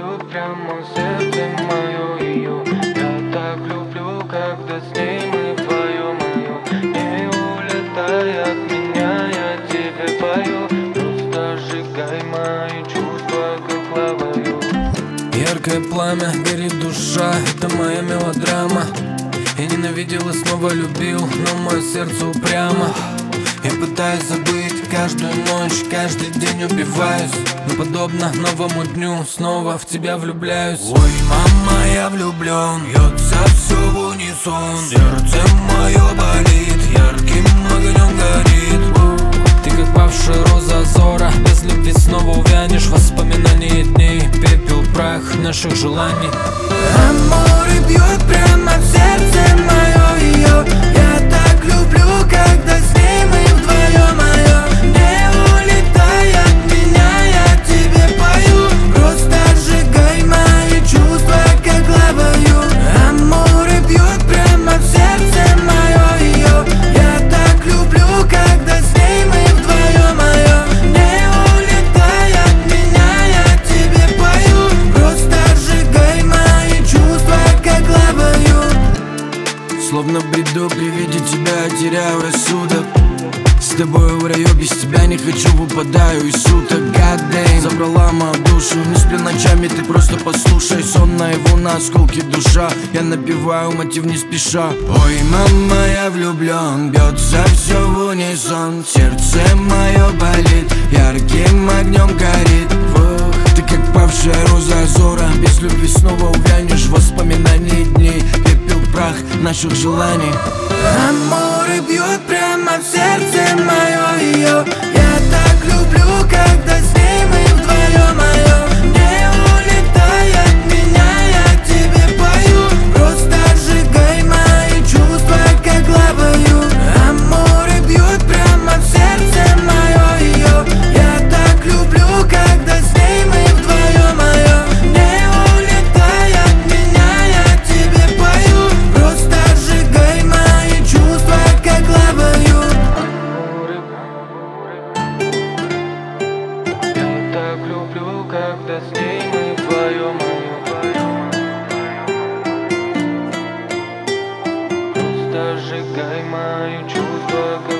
бьет прямо в сердце мое ее. Я так люблю, когда с ней мы вдвоем ее. Не улетай от меня, я тебе пою. Просто сжигай мои чувства, как лавою. Яркое пламя, горит душа, это моя мелодрама. Я ненавидел и снова любил, но мое сердце упрямо. Я пытаюсь забыть каждую ночь, каждый день убиваюсь. Но подобно новому дню снова в тебя влюбляюсь. Ой, мама, я влюблен, бьется все в унисон. Сердце мое болит, ярким огнем горит. Ты как павшая роза Азора, без любви снова увянешь. Воспоминания дней, пепел, прах наших желаний. Аморе бьет прямо в сердце мое ее. Я так люблю, когда с ней мы вдвоем ее. Не улетай от меня, я тебе пою. Просто сжигай мои чувства, как лавою. Аморе бьет прямо в сердце мое ее. Я так люблю, когда с ней мы вдвоем ее. Не улетай от меня, я тебе пою. Просто сжигай мои чувства, как лавою. Словно в бреду при виде тебя теряю рассудок. С тобой в раю, без тебя не хочу, выпадаю из суток. God damn, забрала мою душу. Не сплю ночами, ты просто послушай. Сон наяву на осколки душа. Я напеваю мотив не спеша. Ой, мама, я влюблен, бьется все в унисон. Сердце мое болит, ярким огнем горит. Ты как павшая роза Азора, без любви снова увянешь. Воспоминаний дней, пепел, прах наших желаний. Аморе бьет прямо в сердце мое ее. Я так люблю, когда с ней мы вдвоем ее. Не улетай от меня, я тебе пою. Просто сжигай мои чувства, как лавою. Аморе бьет прямо в сердце мое ее. Я так люблю, когда с ней мы вдвоем ее. Не улетай от меня, я тебе пою. Просто сжигай мои чувства, как лавою. Я так люблю, когда с ней мы вдвоем ее. Просто сжигай мои чувства,